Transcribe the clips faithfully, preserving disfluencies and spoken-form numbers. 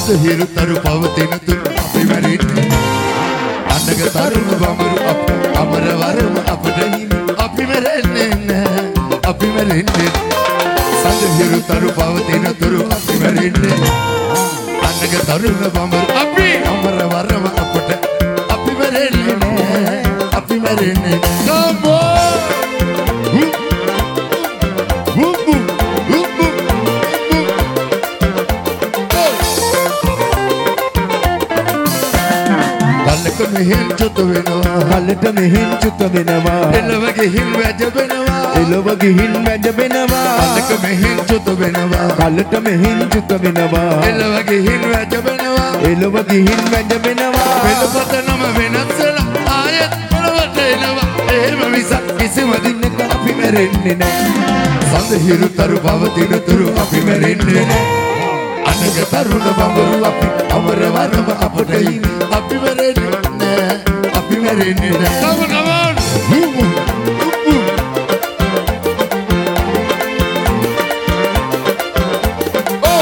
සඳහිරු තරු පවතින තුරු අපි මැරෙන්නේ අනග තරුණ බඹරු අප අමරවරම අපට හිමි අපි මැරෙන්නේ නැහැ අපි මැරෙන්නේ සඳහිරු තරු පවතින තුරු අපි මැරෙන්නේ අනග තරුණ බඹරු අපි අමරවරම අපට අපි මැරෙන්නේ නැහැ අපි මැරෙන්නේ නැහැ මෙහෙන් චුත වෙනවා කලට මෙහෙන් චුත වෙනවා එළව ගිහින් වැජ වෙනවා එළව ගිහින් වැජ වෙනවා කලක මෙහෙන් චුත වෙනවා කලට මෙහෙන් චුත වෙනවා එළව ගිහින් වැජ වෙනවා එළව ගිහින් වැජ වෙනවා වෙනපත නම වෙනස්සලා ආයෙත් මොනවට එනවා එහෙම මිසක් කිසිම දිනක අපි මැරෙන්නේ නැහැ සඳහිරු තරු පවතින තුරු අපි මැරෙන්නේ නැහැ අනග තරුණ බඹරු අපි අමරවරම අපට හිමි අපි මැරෙන්නේ අපි මැරෙන්නේ නැහැ come on come on oh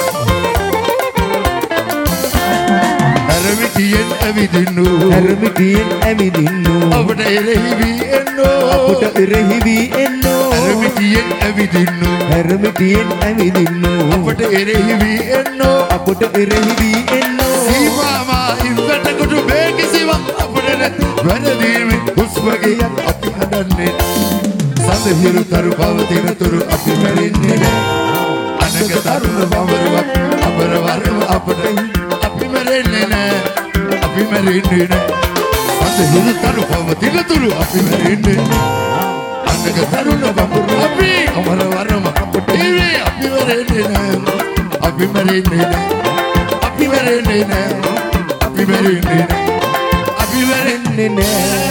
හරමිටියෙන් ඇවිදින්නු හරමිටියෙන් ඇවිදින්නු අපට එරෙහි වී එන්නෝ අපට එරෙහි වී එන්නෝ හරමිටියෙන් ඇවිදින්නු හරමිටියෙන් ඇවිදින්නු අපට එරෙහි වී එන්නෝ අපට එරෙහි වී එන්නෝ සීමාමා ඉන්නට කොට බේකිසිවක් වැරදීමේ හුස්මගේ අපි හදන්නේ සඳහිරු තරු පවතින තුරු අපි මැරෙන්නේ නැහැ අනග තරුණ බඹරුවක් අමරවරම අපට අපි මැරෙන්නේ නැහැ අපි මැරෙන්නේ නැහැ සඳහිරු තරු පවතින තුරු අපි මැරෙන්නේ අනග තරුණ බඹරුව අපි අමරවරම අපට අපි මැරෙන්නේ නැහැ අපි මැරෙන්නේ නැහැ අපි මැරෙන්නේ නැහැ අපි මැරෙන්නේ නැහැ අපි මැරෙන්නේ නැහැ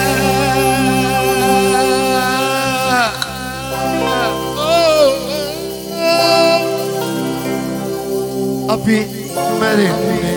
අපි මැරෙන්නේ